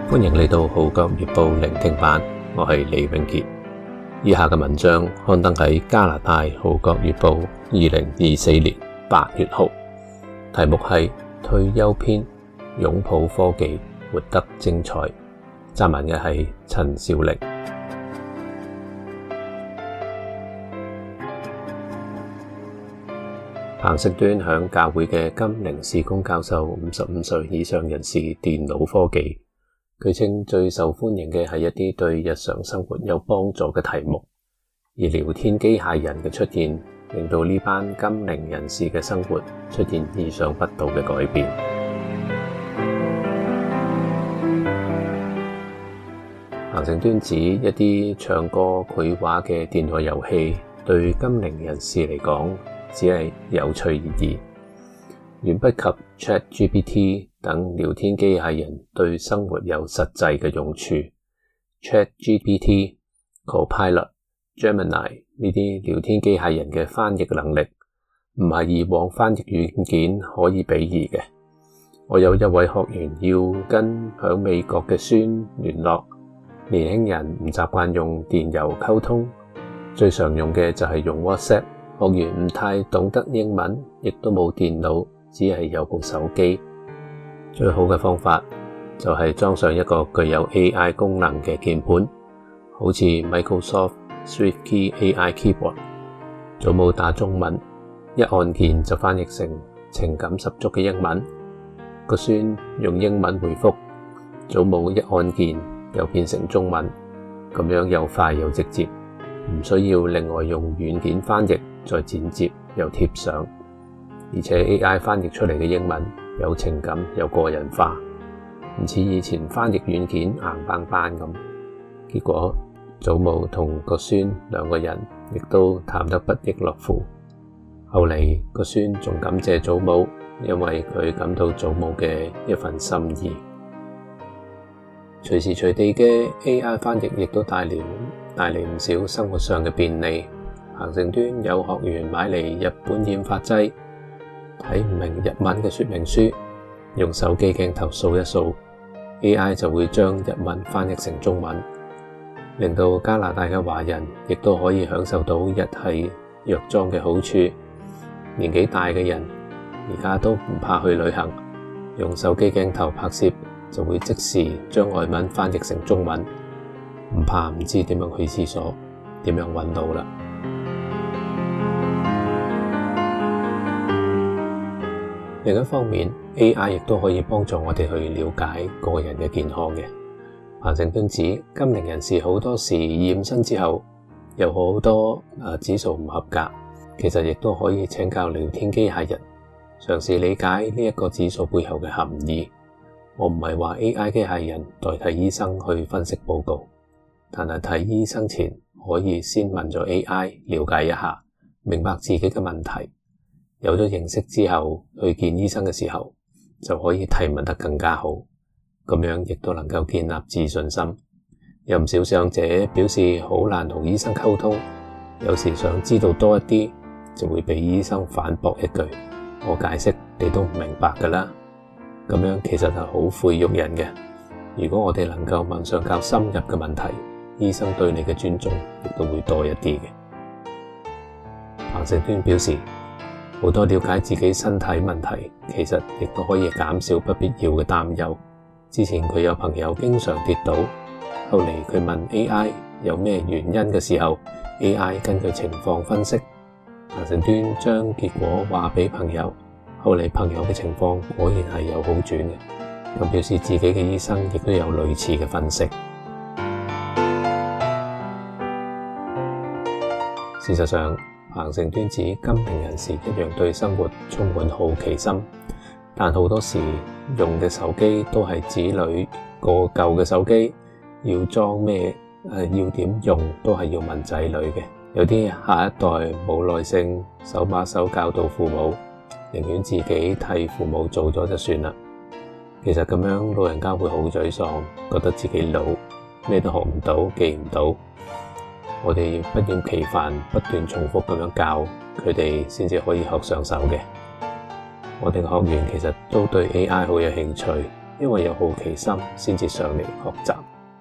歡迎嚟到《號角月報》聆聽版，我係李永傑。以下嘅文章刊登喺加拿大《號角月報》2024年8月號，題目係退休篇，擁抱科技，活得精彩。撰文嘅係陳兆齡。彭勝端響教會嘅金陵事工教授55歲以上人士電腦科技。佢稱最受歡迎嘅係一啲對日常生活有幫助嘅題目，而聊天機械人嘅出現，令到呢班金陵人士嘅生活出現意想不到嘅改變。彭勝端指一啲唱歌繪畫嘅電腦遊戲，對金陵人士嚟講，只係有趣而已，遠不及 ChatGPT 等聊天機械人對生活有實際嘅用處。ChatGPT、Copilot、Gemini 呢啲聊天機械人嘅翻譯能力，唔係以往翻譯軟件可以比擬嘅。我有一位學員要跟響美國嘅孫聯絡，年輕人唔習慣用電郵溝通，最常用嘅就係用 WhatsApp。學員唔太懂得英文，亦都冇電腦，只係有部手機。最好嘅方法就係裝上一個具有 AI 功能嘅鍵盤，好似 Microsoft SwiftKey AI Keyboard。祖母打中文，一按鍵就翻譯成情感十足嘅英文。個孫用英文回覆，祖母一按鍵又變成中文，咁樣又快又直接，唔需要另外用軟件翻譯再剪接又貼上。而且 AI 翻譯出嚟嘅英文有情感有個人化，唔似以前翻譯軟件硬邦邦咁。結果祖母同個孫兩個人亦都談得不亦樂乎。後嚟個孫仲感謝祖母，因為佢感到祖母嘅一份心意。隨時隨地嘅 AI 翻譯亦都帶嚟唔少生活上嘅便利。彭勝端有學員買嚟日本染髮劑，睇唔明日文嘅說明書，用手機鏡頭掃一掃， AI 就會將日文翻譯成中文，令到加拿大嘅華人亦都可以享受到日系藥妝嘅好處。年紀大嘅人而家都唔怕去旅行，用手機鏡頭拍攝就會即時將外文翻譯成中文，唔怕唔知點樣去廁所，點樣搵路啦。另一方面 AI 亦都可以幫助我哋去了解個人嘅健康嘅。彭勝端指金陵人士好多時驗身之後有好多指數唔合格，其實亦都可以請教聊天機械人，嘗試理解呢一個指數背後嘅含義。我唔係話 AI 機械人代替醫生去分析報告，但係睇醫生前可以先問咗 AI 了解一下，明白自己嘅問題。有咗認識之後，去見醫生嘅時候就可以提問得更加好，咁樣亦都能夠建立自信心。有唔少長者表示好難同醫生溝通，有時想知道多一啲，就會被醫生反駁一句：我解釋你都唔明白㗎啦。咁樣其實係好侮辱人嘅。如果我哋能夠問上較深入嘅問題，醫生對你嘅尊重亦都會多一啲嘅。彭勝端表示，好多了解自己身體問題，其實亦都可以減少不必要嘅擔憂。之前佢有朋友經常跌倒，後嚟佢問 AI 有咩原因嘅時候， AI 根據情況分析，彭勝端將結果話俾朋友，後嚟朋友嘅情況果然係有好轉嘅，咁表示自己嘅醫生亦都有類似嘅分析。事實上，彭勝端指金陵人士一樣對生活充滿好奇心，但好多時用嘅手機都係子女個舊嘅手機，要裝咩要點用都係要問仔女嘅。有啲下一代冇耐性，手把手教導父母，寧願自己替父母做咗就算啦。其實咁樣老人家會好沮喪，覺得自己老，咩都學唔到，記唔到。我哋不厭其煩，不斷重複咁樣教佢哋，先至可以學上手嘅。我哋嘅學員其實都對 AI 好有興趣， 因為有好奇心先至上嚟學習。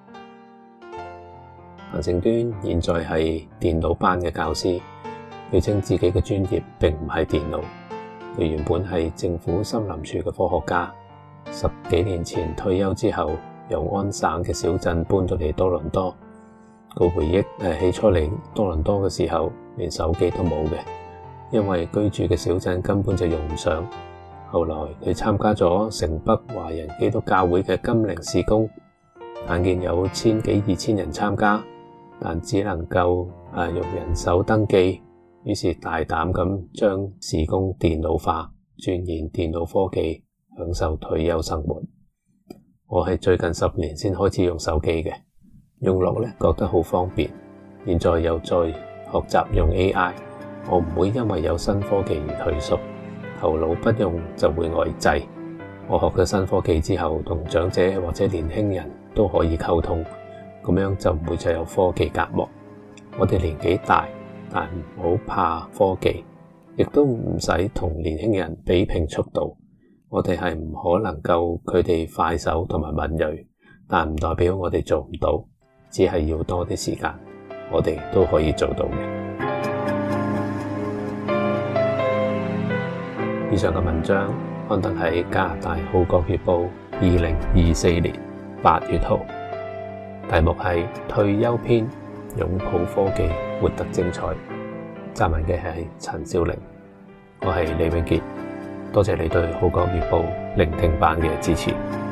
彭勝端現在係電腦班嘅教師，佢稱自己嘅專業並唔係電腦。佢原本係政府森林處嘅科學家，10幾年前退休之後，由安省嘅小鎮搬到嚟多倫多。個回憶起初嚟多倫多嘅時候，連手機都冇嘅，因為居住嘅小鎮根本就用唔上。後來佢參加咗城北華人基督教會嘅金陵事工，眼見有1000幾2000人參加，但只能夠用人手登記，於是大膽咁將事工電腦化，鑽研電腦科技，享受退休生活。我係最近10年先開始用手機嘅，用落咧覺得好方便，現在又再學習用 AI， 我唔會因為有新科技而退縮，頭腦不用就會呆滯。我學咗新科技之後，同長者或者年輕人都可以溝通，咁樣就唔會再有科技隔膜。我哋年紀大，但唔好怕科技，亦都唔使同年輕人比拼速度。我哋係唔可能夠佢哋快手同埋敏銳，但唔代表我哋做唔到，只係要多啲時間，我哋都可以做到嘅。以上嘅文章刊登喺加拿大《號角月報》2024年8月號，題目係退休篇，擁抱科技，活得精彩。撰文嘅係陳少玲，我係李永傑。多謝你對《號角月報》聆聽版嘅支持。